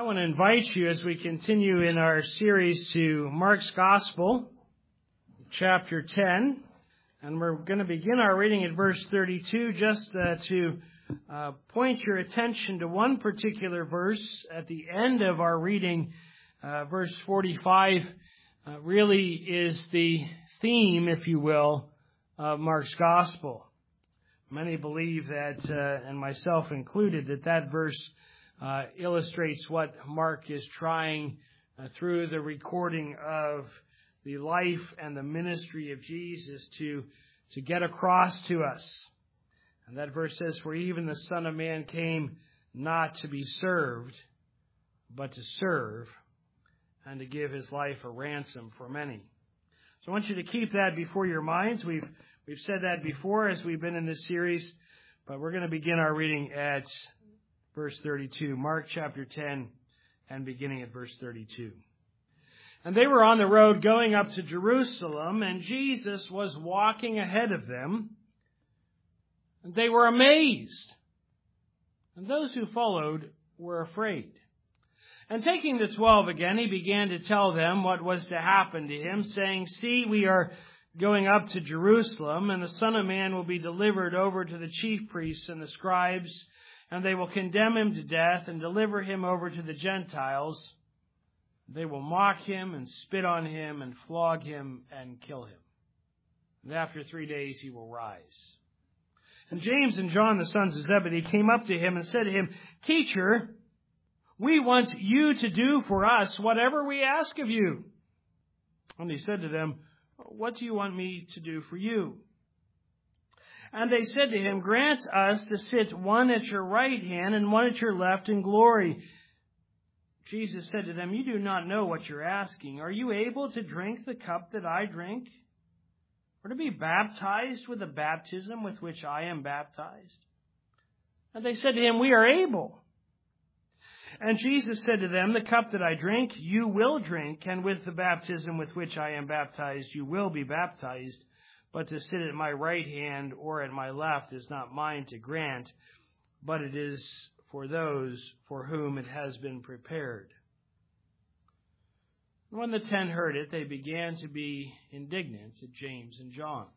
want to invite you as we continue in our series to Mark's Gospel, chapter 10. And we're going to begin our reading at verse 32 just to point your attention to one particular verse at the end of our reading. Verse 45 really is the theme, if you will, of Mark's Gospel. Many believe that, and myself included, that verse illustrates what Mark is trying through the recording of the life and the ministry of Jesus to get across to us. And that verse says, "For even the Son of Man came not to be served, but to serve, and to give his life a ransom for many." So I want you to keep that before your minds. We've said that before as we've been in this series, but we're going to begin our reading at verse 32, Mark chapter 10, and beginning at verse 32. "And they were on the road going up to Jerusalem, and Jesus was walking ahead of them. And they were amazed, and those who followed were afraid. And taking the 12 again, he began to tell them what was to happen to him, saying, 'See, we are going up to Jerusalem, and the Son of Man will be delivered over to the chief priests and the scribes, and they will condemn him to death and deliver him over to the Gentiles. They will mock him and spit on him and flog him and kill him. And after 3 days he will rise.' And James and John, the sons of Zebedee, came up to him and said to him, 'Teacher, we want you to do for us whatever we ask of you.' And he said to them, 'What do you want me to do for you?' And they said to him, 'Grant us to sit one at your right hand and one at your left in glory.' Jesus said to them, 'You do not know what you're asking. Are you able to drink the cup that I drink, or to be baptized with the baptism with which I am baptized?' And they said to him, 'We are able.' And Jesus said to them, 'The cup that I drink, you will drink, and with the baptism with which I am baptized, you will be baptized. But to sit at my right hand or at my left is not mine to grant, but it is for those for whom it has been prepared.' When the 10 heard it, they began to be indignant at James and John.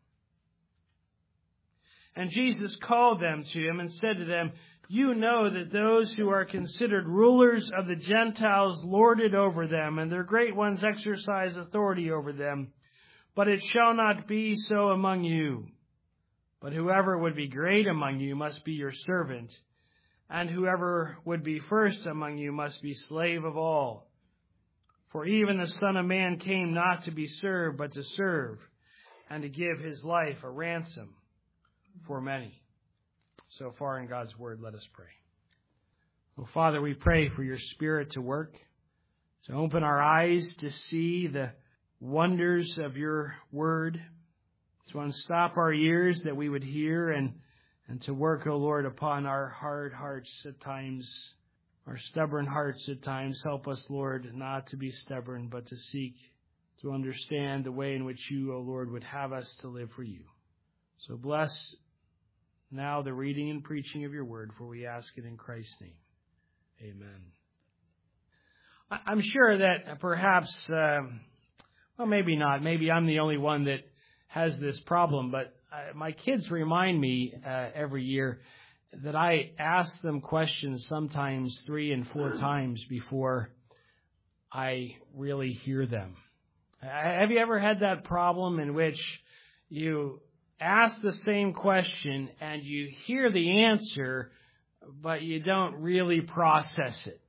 And Jesus called them to him and said to them, 'You know that those who are considered rulers of the Gentiles lord it over them, and their great ones exercise authority over them. But it shall not be so among you. But whoever would be great among you must be your servant, and whoever would be first among you must be slave of all. For even the Son of Man came not to be served, but to serve, and to give his life a ransom for many.'" So far in God's Word, let us pray. Oh, Father, we pray for your Spirit to work, to open our eyes to see the wonders of your Word, to unstop our ears that we would hear, and to work, O Lord, upon our hard hearts at times, our stubborn hearts at times. Help us, Lord, not to be stubborn, but to seek to understand the way in which you, O Lord, would have us to live for you. So bless now the reading and preaching of your word, for we ask it in Christ's name. Amen. I'm sure that perhaps, well, maybe not. Maybe I'm the only one that has this problem, but my kids remind me every year that I ask them questions sometimes 3 and 4 times before I really hear them. Have you ever had that problem in which you ask the same question and you hear the answer, but you don't really process it?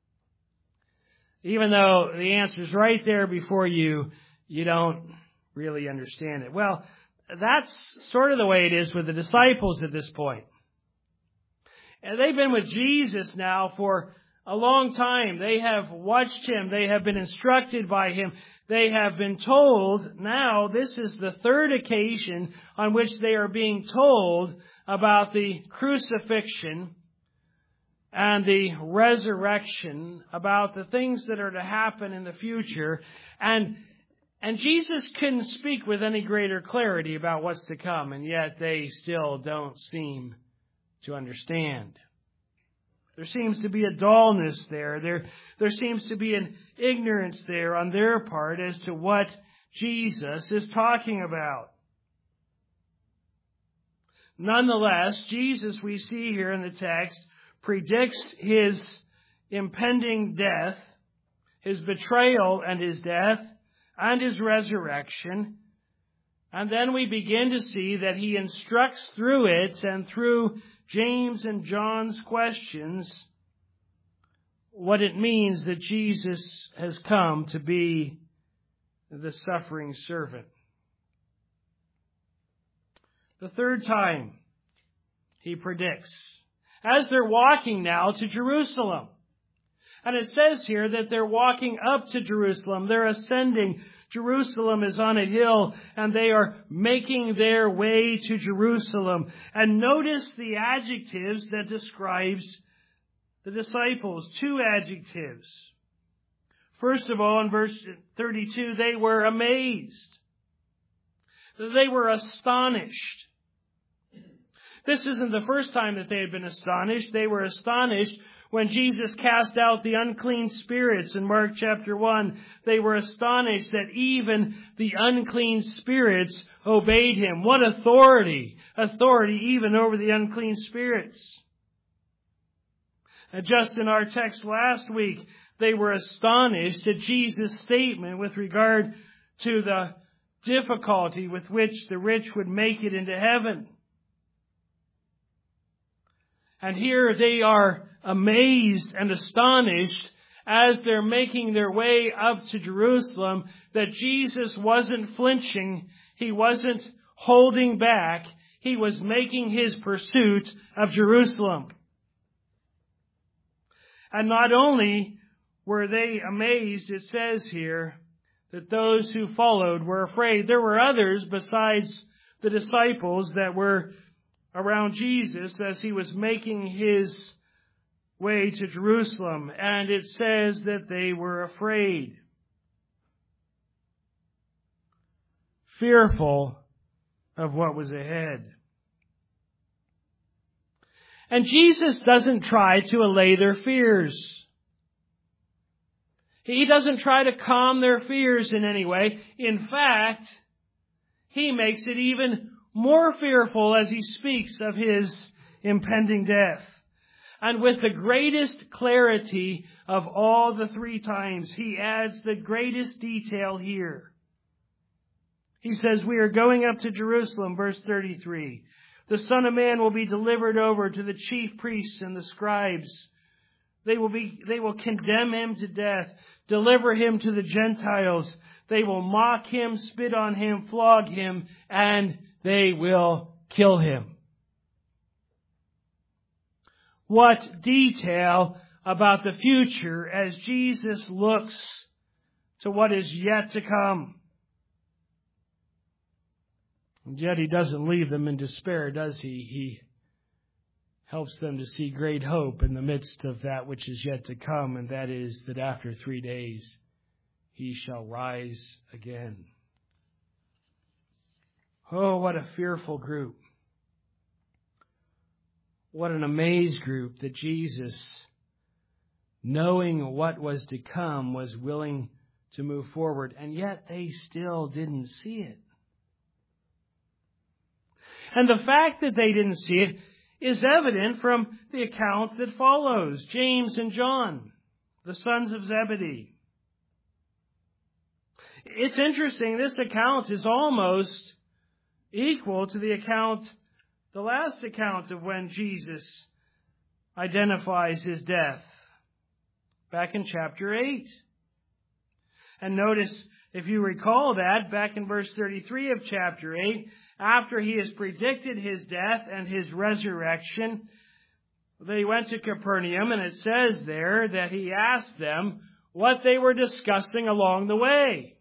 Even though the answer's right there before you, you don't really understand it. Well, that's sort of the way it is with the disciples at this point. And they've been with Jesus now for a long time. They have watched him. They have been instructed by him. They have been told. Now, this is the 3rd occasion on which they are being told about the crucifixion and the resurrection, about the things that are to happen in the future. And Jesus couldn't speak with any greater clarity about what's to come, and yet they still don't seem to understand. There seems to be a dullness there. There seems to be an ignorance there on their part as to what Jesus is talking about. Nonetheless, Jesus, we see here in the text, predicts his impending death, his betrayal and his death, and his resurrection. And then we begin to see that he instructs through it and through James and John's questions what it means that Jesus has come to be the suffering servant. The third time he predicts, as they're walking now to Jerusalem. And it says here that they're walking up to Jerusalem. They're ascending. Jerusalem is on a hill, and they are making their way to Jerusalem. And notice the adjectives that describes the disciples. Two adjectives. First of all, in verse 32, they were amazed. They were astonished. This isn't the first time that they had been astonished. They were astonished when Jesus cast out the unclean spirits in Mark chapter 1. They were astonished that even the unclean spirits obeyed him. What authority! Authority even over the unclean spirits. Just in our text last week, they were astonished at Jesus' statement with regard to the difficulty with which the rich would make it into heaven. And here they are amazed and astonished as they're making their way up to Jerusalem that Jesus wasn't flinching. He wasn't holding back. He was making his pursuit of Jerusalem. And not only were they amazed, it says here, that those who followed were afraid. There were others besides the disciples that were around Jesus as he was making his way to Jerusalem. And it says that they were afraid. Fearful of what was ahead. And Jesus doesn't try to allay their fears. He doesn't try to calm their fears in any way. In fact, he makes it even more fearful as he speaks of his impending death. And with the greatest clarity of all the three times, he adds the greatest detail here. He says, we are going up to Jerusalem, verse 33. The Son of Man will be delivered over to the chief priests and the scribes. They will condemn him to death, deliver him to the Gentiles. They will mock him, spit on him, flog him, and they will kill him. What detail about the future as Jesus looks to what is yet to come. And yet he doesn't leave them in despair, does he? He helps them to see great hope in the midst of that which is yet to come, and that is that after 3 days he shall rise again. Oh, what a fearful group. What an amazed group that Jesus, knowing what was to come, was willing to move forward, and yet they still didn't see it. And the fact that they didn't see it is evident from the account that follows. James and John, the sons of Zebedee. It's interesting, this account is almost equal to the last account of when Jesus identifies his death, back in chapter 8. And notice, if you recall that, back in verse 33 of chapter 8, after he has predicted his death and his resurrection, they went to Capernaum, and it says there that he asked them what they were discussing along the way.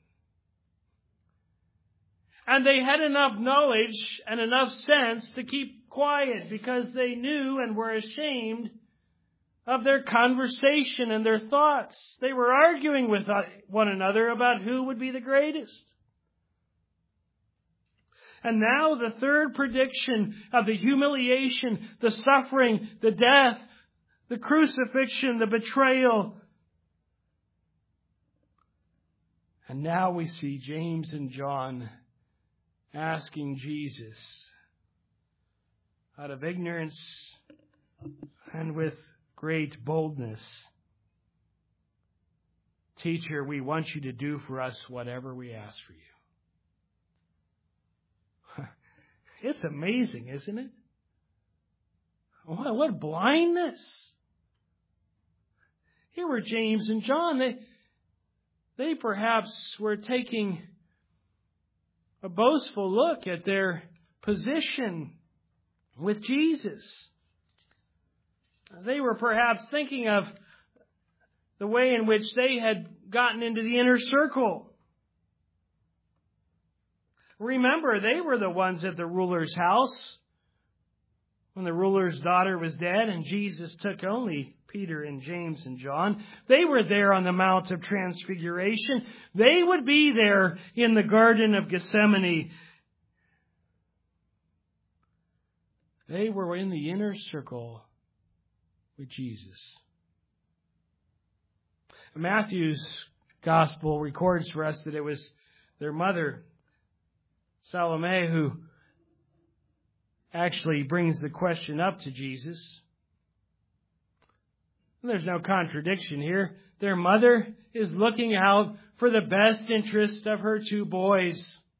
And they had enough knowledge and enough sense to keep quiet because they knew and were ashamed of their conversation and their thoughts. They were arguing with one another about who would be the greatest. And now the third prediction of the humiliation, the suffering, the death, the crucifixion, the betrayal. And now we see James and John asking Jesus, out of ignorance and with great boldness, "Teacher, we want you to do for us whatever we ask for you." It's amazing, isn't it? What blindness! Here were James and John. They perhaps were taking a boastful look at their position with Jesus. They were perhaps thinking of the way in which they had gotten into the inner circle. Remember, they were the ones at the ruler's house when the ruler's daughter was dead and Jesus took only Peter and James and John. They were there on the Mount of Transfiguration. They would be there in the Garden of Gethsemane. They were in the inner circle with Jesus. Matthew's Gospel records for us that it was their mother, Salome, who actually brings the question up to Jesus. And there's no contradiction here. Their mother is looking out for the best interest of her two boys.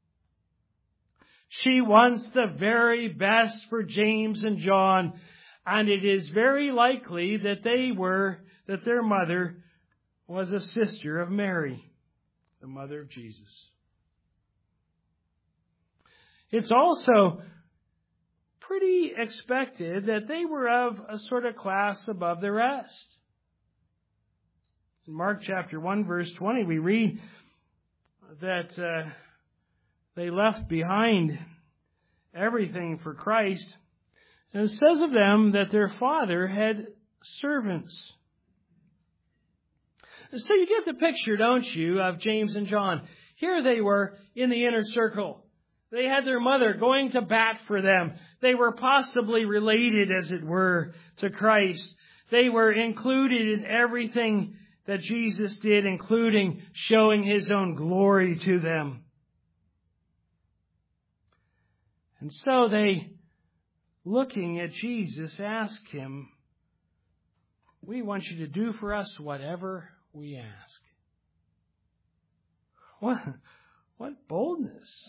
She wants the very best for James and John, and it is very likely that their mother was a sister of Mary, the mother of Jesus. It's also pretty expected that they were of a sort of class above the rest. In Mark chapter 1, verse 20, we read that they left behind everything for Christ. And it says of them that their father had servants. So you get the picture, don't you, of James and John. Here they were in the inner circle. They had their mother going to bat for them. They were possibly related, as it were, to Christ. They were included in everything that Jesus did, including showing His own glory to them. And so they, looking at Jesus, asked Him, "We want you to do for us whatever we ask." What boldness!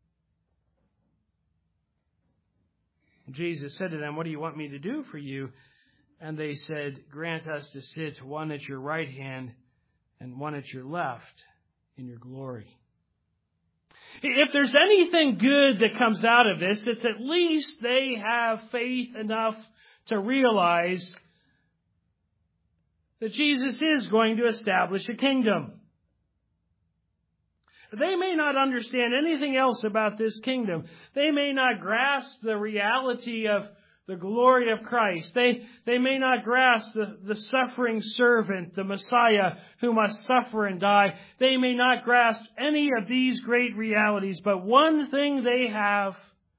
Jesus said to them, "What do you want me to do for you?" And they said, "Grant us to sit one at your right hand and one at your left in your glory." If there's anything good that comes out of this, it's at least they have faith enough to realize that Jesus is going to establish a kingdom. They may not understand anything else about this kingdom. They may not grasp the reality of the glory of Christ. They may not grasp the suffering servant, the Messiah who must suffer and die. They may not grasp any of these great realities. But one thing they have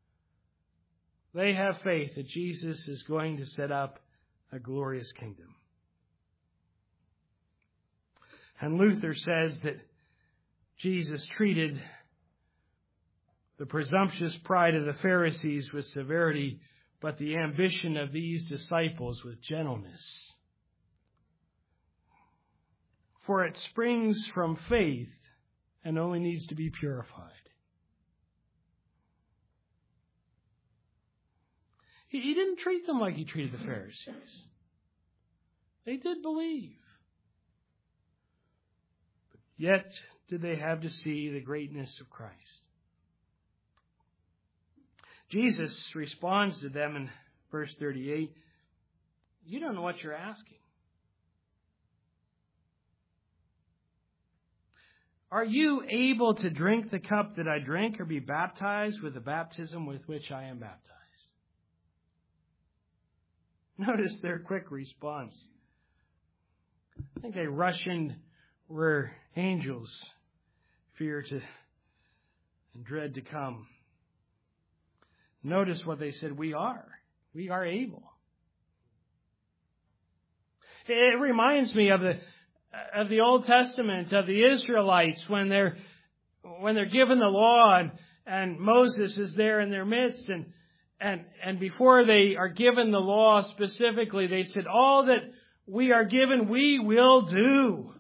faith that Jesus is going to set up a glorious kingdom. And Luther says that Jesus treated the presumptuous pride of the Pharisees with severity, but the ambition of these disciples with gentleness. For it springs from faith and only needs to be purified. He didn't treat them like He treated the Pharisees. They did believe. But yet did they have to see the greatness of Christ. Jesus responds to them in verse 38, "You don't know what you're asking. Are you able to drink the cup that I drink or be baptized with the baptism with which I am baptized?" Notice their quick response. I think they rush in where angels fear to and dread to come. Notice what they said, we are able. It reminds me of the Old Testament, of the Israelites when they're given the law and Moses is there in their midst and before they are given the law specifically, they said, all that we are given, we will do.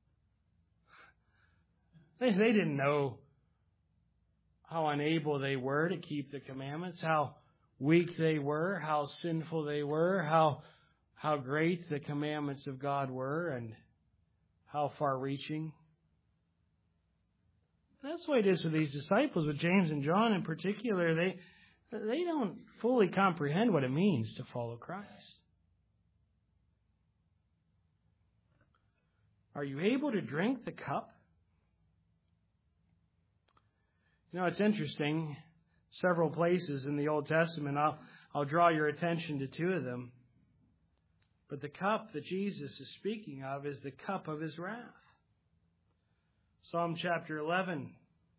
They didn't know how unable they were to keep the commandments, how weak they were, how sinful they were, how great the commandments of God were, and how far-reaching. That's the way it is with these disciples, with James and John in particular. They don't fully comprehend what it means to follow Christ. Are you able to drink the cup? You know, it's interesting. Several places in the Old Testament, I'll draw your attention to two of them. But the cup that Jesus is speaking of is the cup of His wrath. Psalm chapter 11,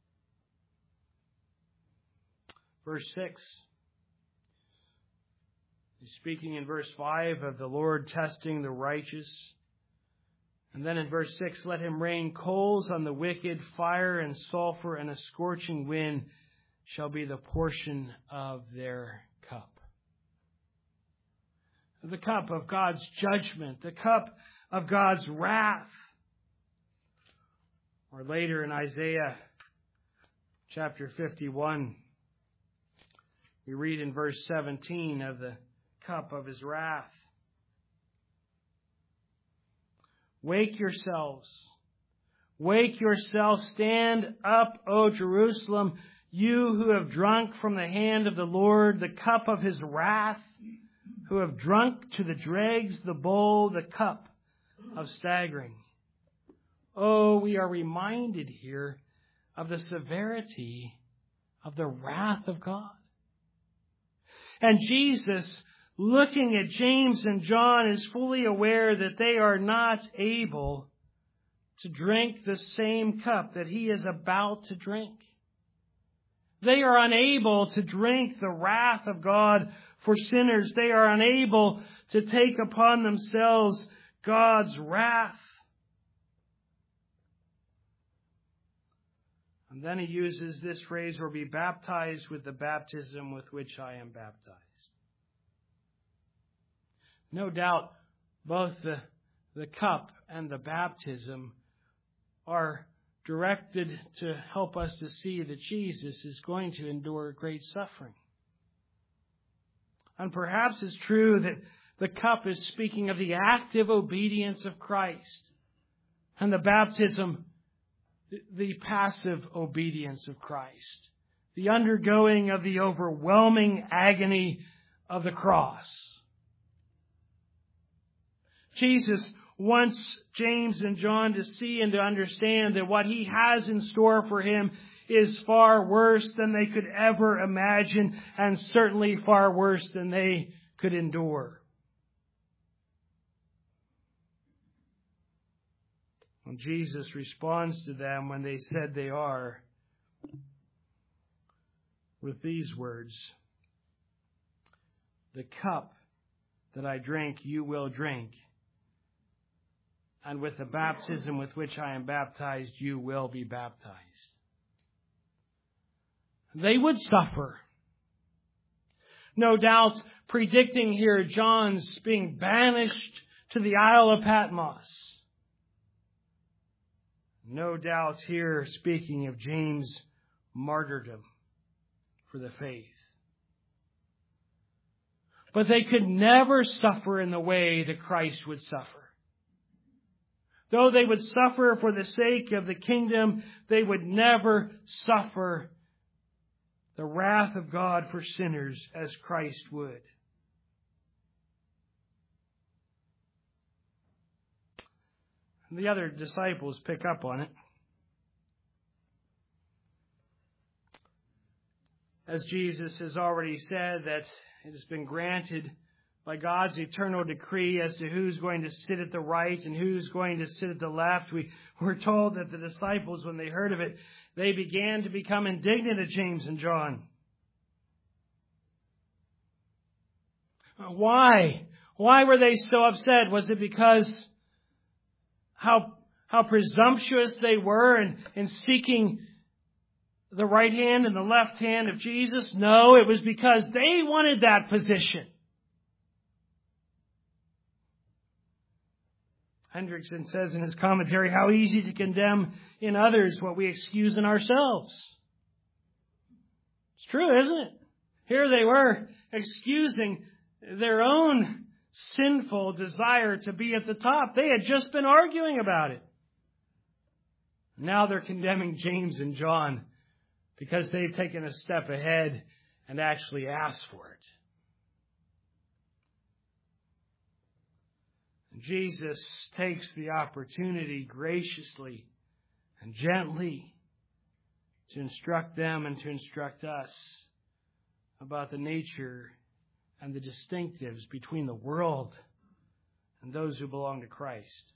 verse 6. He's speaking in verse 5 of the Lord testing the righteous. And then in verse 6, let Him rain coals on the wicked, fire and sulfur and a scorching wind shall be the portion of their cup. The cup of God's judgment, the cup of God's wrath. Or later in Isaiah chapter 51, we read in verse 17 of the cup of His wrath. Wake yourselves, stand up, O Jerusalem, you who have drunk from the hand of the Lord the cup of His wrath, who have drunk to the dregs the bowl, the cup of staggering. Oh, we are reminded here of the severity of the wrath of God. And Jesus, looking at James and John, is fully aware that they are not able to drink the same cup that He is about to drink. They are unable to drink the wrath of God for sinners. They are unable to take upon themselves God's wrath. And then He uses this phrase, or be baptized with the baptism with which I am baptized. No doubt both the cup and the baptism are directed to help us to see that Jesus is going to endure great suffering. And perhaps it's true that the cup is speaking of the active obedience of Christ, and the baptism, the passive obedience of Christ, the undergoing of the overwhelming agony of the cross. Jesus wants James and John to see and to understand that what He has in store for him is far worse than they could ever imagine, and certainly far worse than they could endure. And Jesus responds to them when they said they are with these words, the cup that I drink, you will drink. And with the baptism with which I am baptized, you will be baptized. They would suffer. No doubt predicting here John's being banished to the Isle of Patmos. No doubt here speaking of James' martyrdom for the faith. But they could never suffer in the way that Christ would suffer. Though they would suffer for the sake of the kingdom, they would never suffer the wrath of God for sinners as Christ would. The other disciples pick up on it. As Jesus has already said that it has been granted by God's eternal decree as to who's going to sit at the right and who's going to sit at the left. We're told that the disciples, when they heard of it, they began to become indignant at James and John. Why? Why were they so upset? Was it because how presumptuous they were in seeking the right hand and the left hand of Jesus? No, it was because they wanted that position. Hendrickson says in his commentary, how easy to condemn in others what we excuse in ourselves. It's true, isn't it? Here they were excusing their own sinful desire to be at the top. They had just been arguing about it. Now they're condemning James and John because they've taken a step ahead and actually asked for it. Jesus takes the opportunity graciously and gently to instruct them and to instruct us about the nature and the distinctives between the world and those who belong to Christ.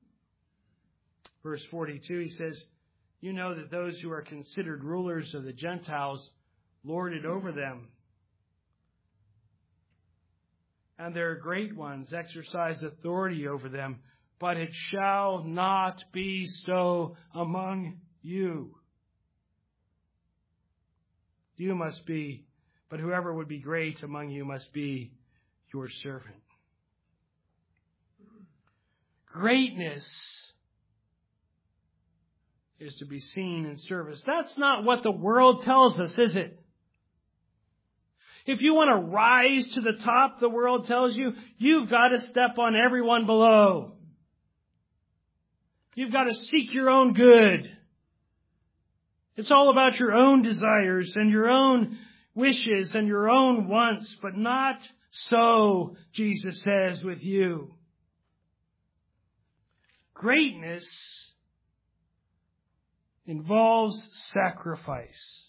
Verse 42, he says, you know that those who are considered rulers of the Gentiles lord it over them, and their great ones exercise authority over them, but it shall not be so among you. You must be, but whoever would be great among you must be your servant. Greatness is to be seen in service. That's not what the world tells us, is it? If you want to rise to the top, the world tells you, you've got to step on everyone below. You've got to seek your own good. It's all about your own desires and your own wishes and your own wants, but not so, Jesus says, with you. Greatness involves sacrifice.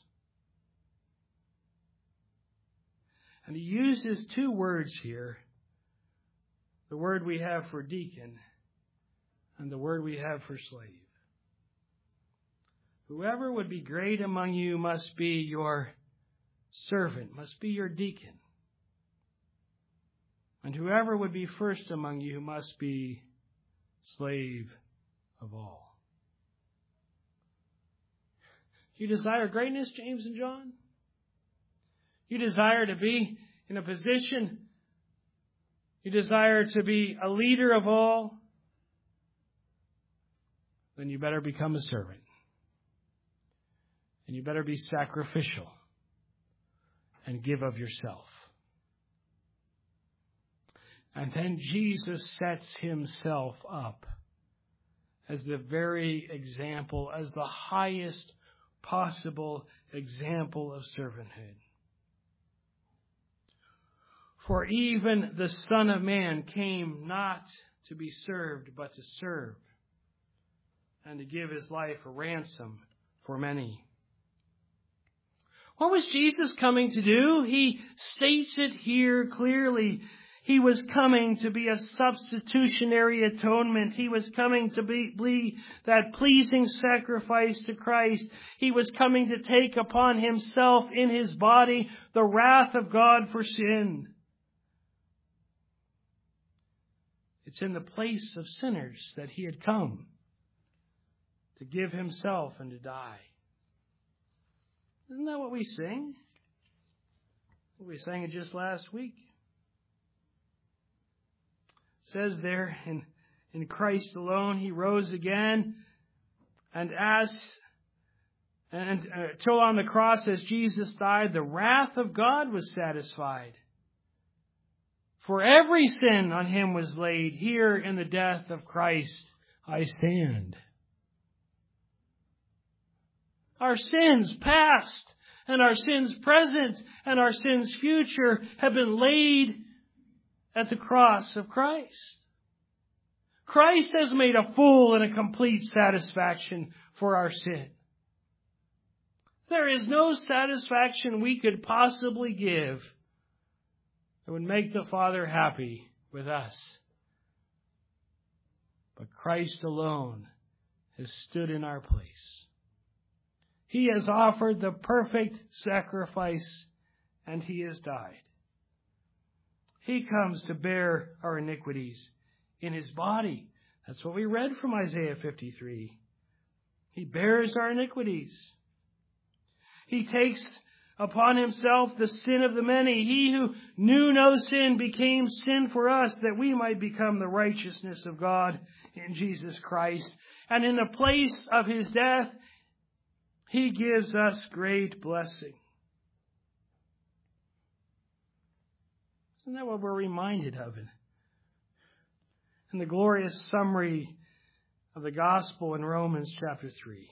And he uses two words here. The word we have for deacon and the word we have for slave. Whoever would be great among you must be your servant, must be your deacon. And whoever would be first among you must be slave of all. You desire greatness, James and John? You desire to be in a position, you desire to be a leader of all, then you better become a servant. And you better be sacrificial and give of yourself. And then Jesus sets himself up as the very example, as the highest possible example of servanthood. For even the Son of Man came not to be served, but to serve, and to give his life a ransom for many. What was Jesus coming to do? He states it here clearly. He was coming to be a substitutionary atonement. He was coming to be that pleasing sacrifice to Christ. He was coming to take upon himself in his body the wrath of God for sin. It's in the place of sinners that he had come to give himself and to die. Isn't that what we sing? We sang it just last week. It says there in Christ alone, he rose again, and till on the cross as Jesus died, the wrath of God was satisfied. For every sin on him was laid. Here in the death of Christ I stand. Our sins past and our sins present and our sins future have been laid at the cross of Christ. Christ has made a full and a complete satisfaction for our sin. There is no satisfaction we could possibly give that would make the Father happy with us. But Christ alone has stood in our place. He has offered the perfect sacrifice, and he has died. He comes to bear our iniquities in His body. That's what we read from Isaiah 53. He bears our iniquities. He takes upon Himself the sin of the many. He who knew no sin became sin for us, that we might become the righteousness of God in Jesus Christ. And in the place of His death, He gives us great blessing. Isn't that what we're reminded of in the glorious summary of the gospel in Romans chapter 3?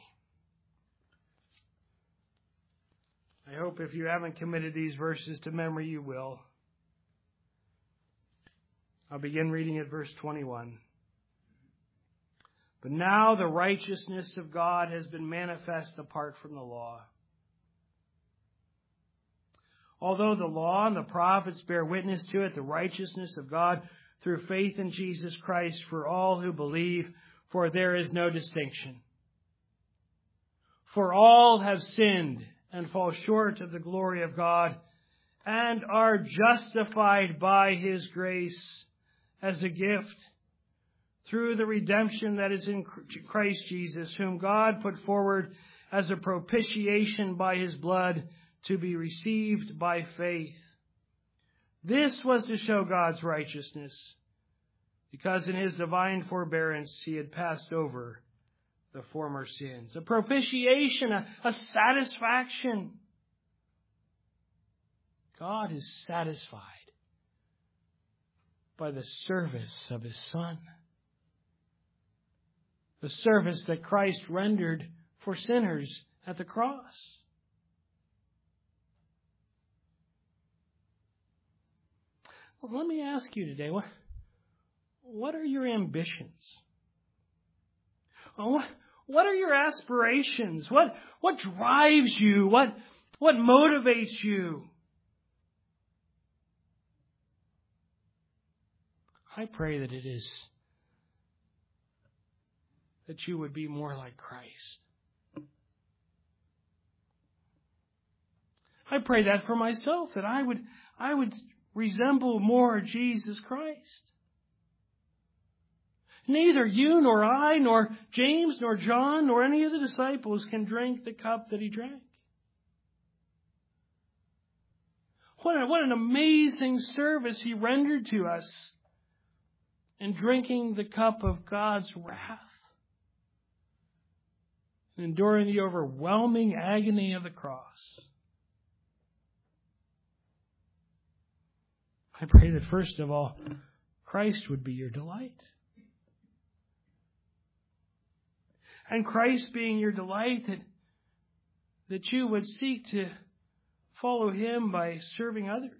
I hope if you haven't committed these verses to memory, you will. I'll begin reading at verse 21. But now the righteousness of God has been manifest apart from the law. Although the law and the prophets bear witness to it, the righteousness of God through faith in Jesus Christ for all who believe, for there is no distinction. For all have sinned and fall short of the glory of God, and are justified by His grace as a gift through the redemption that is in Christ Jesus, whom God put forward as a propitiation by His blood to be received by faith. This was to show God's righteousness, because in His divine forbearance He had passed over the former sins. A propitiation, a satisfaction. God is satisfied by the service of His Son. The service that Christ rendered for sinners at the cross. Well, let me ask you today, what are your ambitions? What are your aspirations? What drives you? What motivates you? I pray that it is that you would be more like Christ. I pray that for myself, that I would resemble more Jesus Christ. Neither you nor I, nor James, nor John, nor any of the disciples can drink the cup that He drank. What an amazing service He rendered to us in drinking the cup of God's wrath, enduring the overwhelming agony of the cross. I pray that first of all, Christ would be your delight. And Christ being your delight, that you would seek to follow Him by serving others.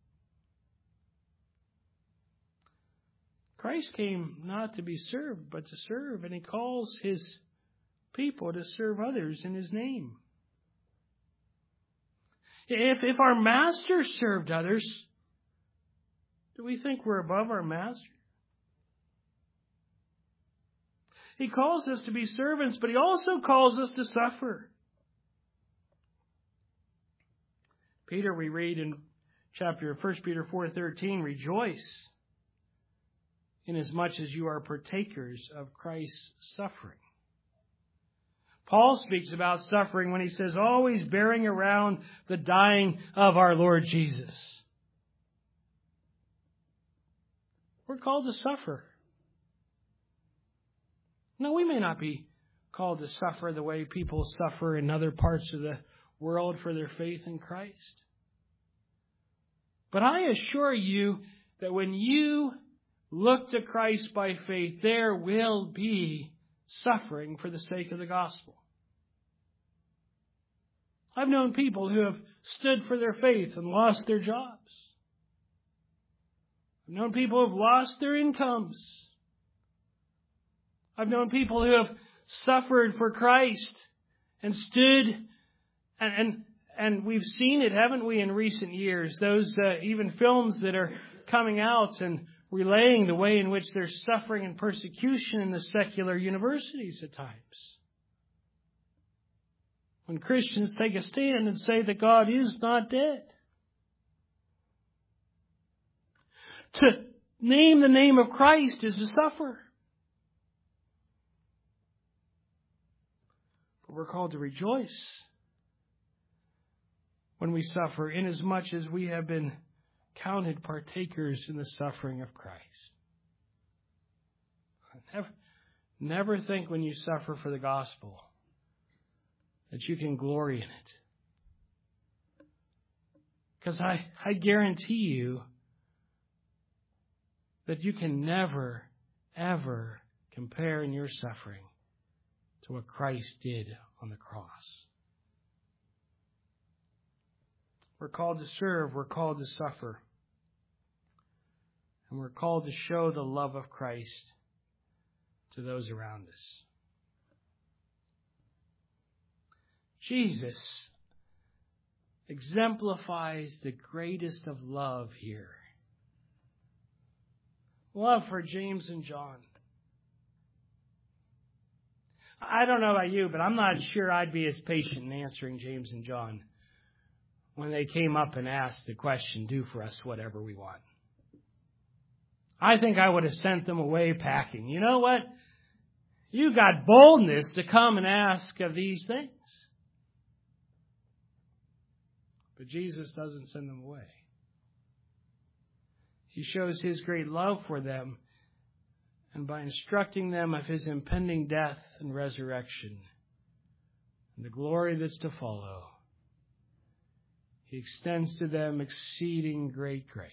Christ came not to be served, but to serve, and He calls His people to serve others in His name. If our Master served others, do we think we're above our Master? He calls us to be servants, but He also calls us to suffer. Peter, we read in 1 Peter 4:13, rejoice inasmuch as you are partakers of Christ's suffering. Paul speaks about suffering when he says, always bearing around the dying of our Lord Jesus. We're called to suffer. Now, we may not be called to suffer the way people suffer in other parts of the world for their faith in Christ. But I assure you that when you look to Christ by faith, there will be suffering for the sake of the gospel. I've known people who have stood for their faith and lost their jobs. I've known people who have lost their incomes. I've known people who have suffered for Christ and stood, and we've seen it, haven't we, in recent years? Those even films that are coming out and relaying the way in which there's suffering and persecution in the secular universities at times. When Christians take a stand and say that God is not dead. To name the name of Christ is to suffer. But we're called to rejoice when we suffer, inasmuch as we have been counted partakers in the suffering of Christ. Never think when you suffer for the gospel that you can glory in it. Because I guarantee you that you can never, ever compare in your suffering to what Christ did on the cross. We're called to serve, we're called to suffer, and we're called to show the love of Christ to those around us. Jesus exemplifies the greatest of love here. Love for James and John. I don't know about you, but I'm not sure I'd be as patient in answering James and John when they came up and asked the question, do for us whatever we want. I think I would have sent them away packing. You know what? You got boldness to come and ask of these things. But Jesus doesn't send them away. He shows His great love for them, and by instructing them of His impending death and resurrection and the glory that's to follow, He extends to them exceeding great grace,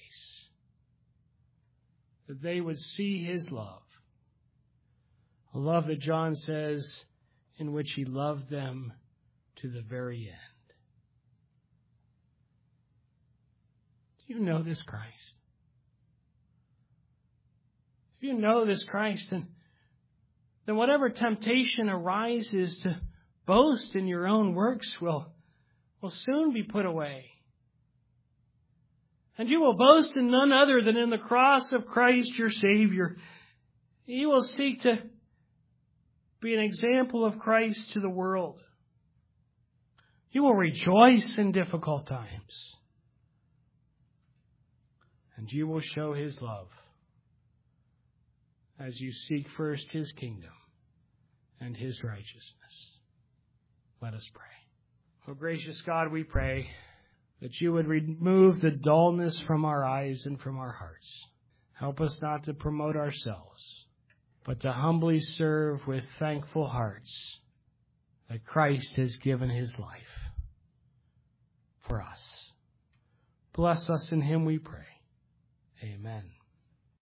that they would see His love, a love that John says in which He loved them to the very end. Do you know this Christ? If you know this Christ, then whatever temptation arises to boast in your own works will soon be put away. And you will boast in none other than in the cross of Christ your Savior. You will seek to be an example of Christ to the world. You will rejoice in difficult times. And you will show His love as you seek first His kingdom and His righteousness. Let us pray. Oh, gracious God, we pray that you would remove the dullness from our eyes and from our hearts. Help us not to promote ourselves, but to humbly serve with thankful hearts that Christ has given His life for us. Bless us in Him, we pray. Amen.